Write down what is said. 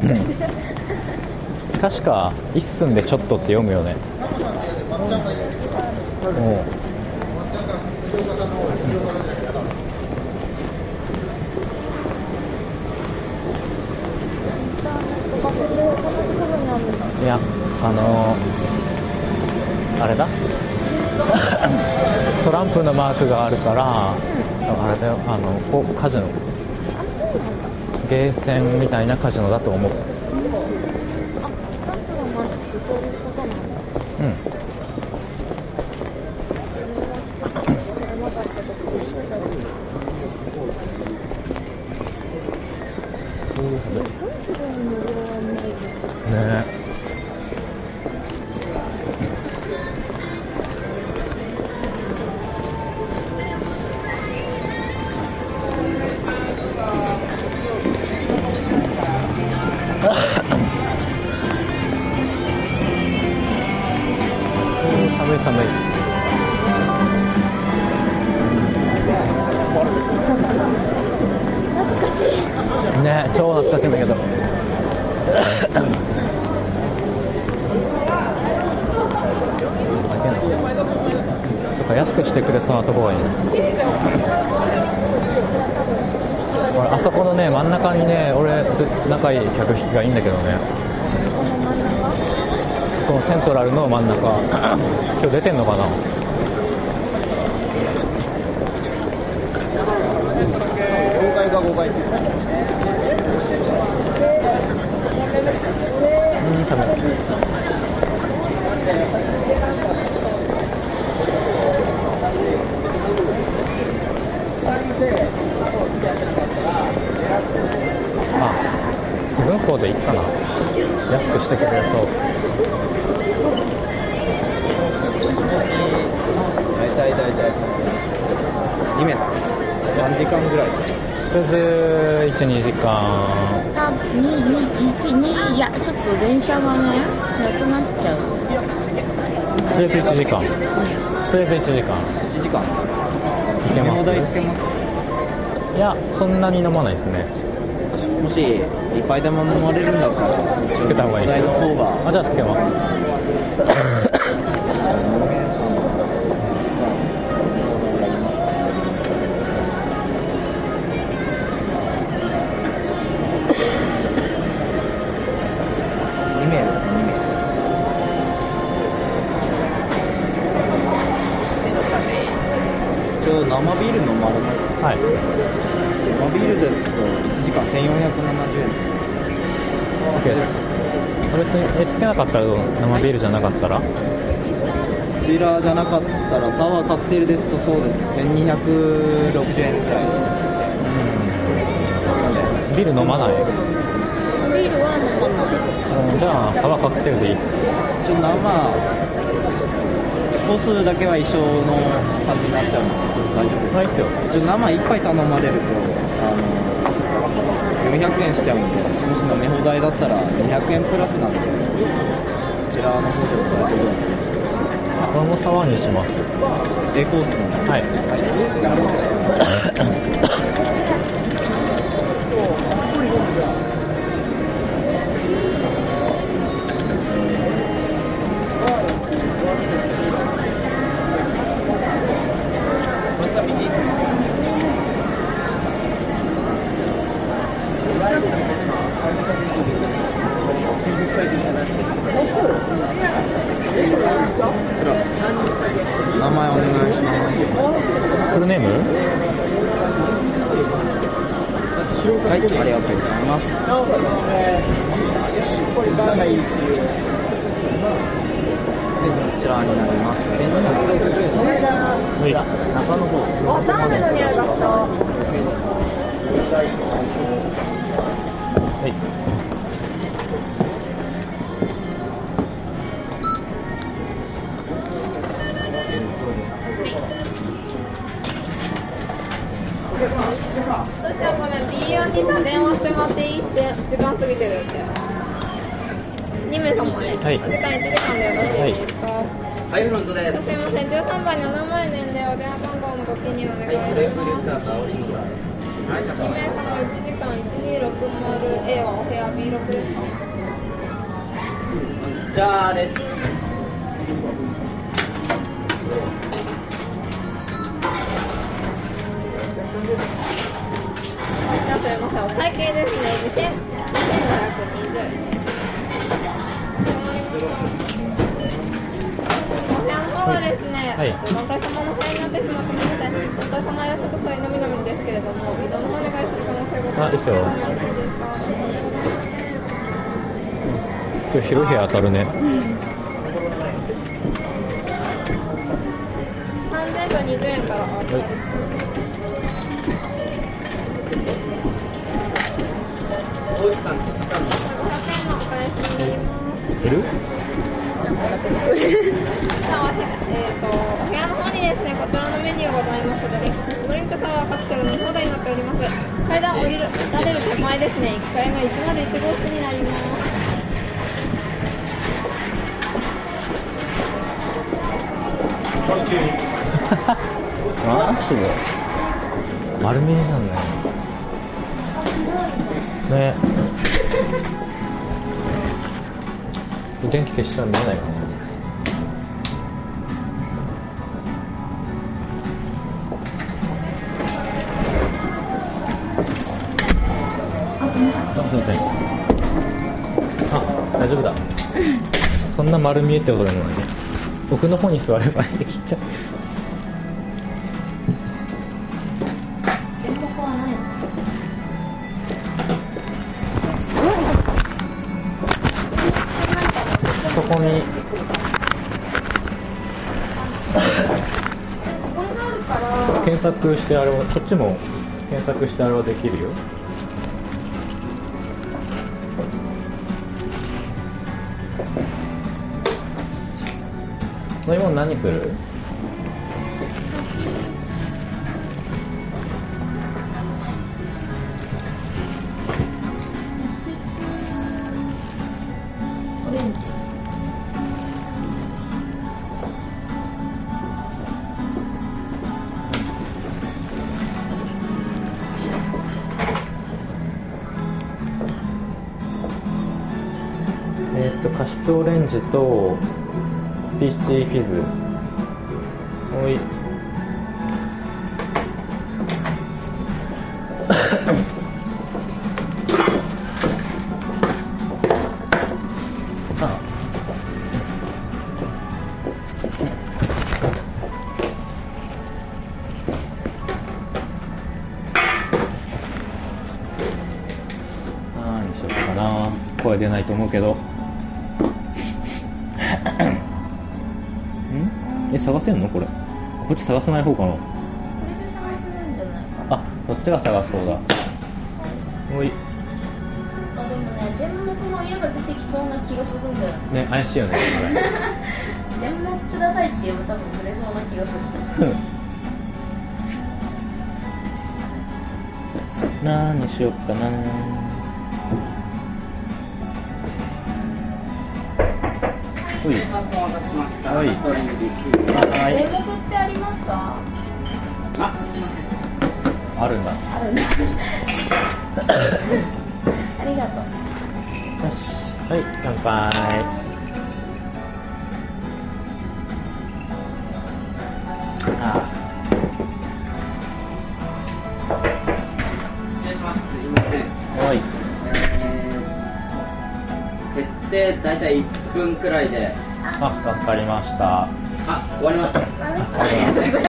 確か一寸でちょっとって読むよね。いや、あれだトランプのマークがあるから、あれだよ、カジノ、ゲーセンみたいなカジノだと思う。うん。ねえ。寒い寒い。 懐かしいね、超懐かしいんだけどとか安くしてくれそうなところがいいね。俺あそこのね真ん中にね、俺仲いい客引きがいいんだけどね。このセントラルの真ん中今日出てんのかな。 4階が5階。 寒い。あ、セブンフォーでいいかな。安くしてくれそう。 大体2名さん何時間ぐらいですか。 とりあえず 1,2 時間。 2いやちょっと電車がねなくなっちゃう。 とりあえず1時間。とりあえず1時間。 1時間ですか。 いけます。 飲み放題つけますか。 いや、そんなに飲まないですね。 もしいっぱいでも飲まれるんだったらつけた方がいいですよ。 飲み放題の方が。 あ、じゃあつけます。 生ビール飲まれますか。 はい。 生ビールですと1時間1470円です。 OK です。これつけなかったらどう？生ビールじゃなかったら？ こちらじゃなかったらサワーカクテルですとそうですね、1260円くらい。 ビール飲まない？ ビールは飲まない。 じゃあサワーカクテルでいいっす。 個数だけは一緒の感じになっちゃうんですけど大丈夫ですか。 いいっすよ。 生1杯頼まれると400円しちゃうんで、もし飲み放題だったら200円プラスなんで、こちらの方でも大丈夫なんです。 これもサワーにします。 A コースの。 はい。 名前お願いします。 フルネーム？ はい、ありがとうございます。こちらになります。1260円。 はい。 中の方。 わたあめの匂いがした。 はい。 どうしよう、ごめん B4 にさ電話してもらっていいって時間過ぎてるって。2名様で、 はい、 お時間1時間でよろしいですか。 はい、フロントです。 すいません、13番にお名前年齢お電話番号のご記入お願いします。 2名様1時間 1260A はお部屋 B6 ですか？ じゃあです。 じゃあすいません、お会計ですね。2520円。お部屋の方がですね、 はい団体様の部屋になってしまってますので、団体様いらっしゃった際のみのみですけれども、移動の方お願いする可能性があいいっすよよろしいですか？ 今日広い部屋当たるね。 3020円からお預かりです。500円のお返しになります。 いる？ お部屋の方にですね、こちらのメニューございますので、ドリンクサワーカクテル飲み放題になっております。階段降りられる手前ですね、1階の101号室になります。 マジで丸見えなんだよね。電気消したら見えないかな。すいません。あ、大丈夫だ。そんな丸見えってことでもないね。奥の方に座ればいい。そこにこれがあるから検索してあれはこっちも検索してあれはできるよ。飲み物何する？ オレンジ。 カシスオレンジとピーチフィズ。おい。あ。何にしようかな。声出ないと思うけど。探せんのこれ？こっち探さない方かな。 これで探せるんじゃないかな。 あ、こっちが探す方だ。おい。 あ、でもね、電目も言えば出てきそうな気がするんだよね、怪しいよね。 電目くださいって言えば多分くれそうな気がする。 何にしよっかな。おい。はい。はい。 電目ってありますか？ あ、すいません。 あるんだ。 あるんだ。ありがとう。 よし。はい、乾杯。あ。 失礼します。すいません。 おい。 設定だいたい1分くらいで。 あ、わかりました。 あ、終わりました。 ありがとうござい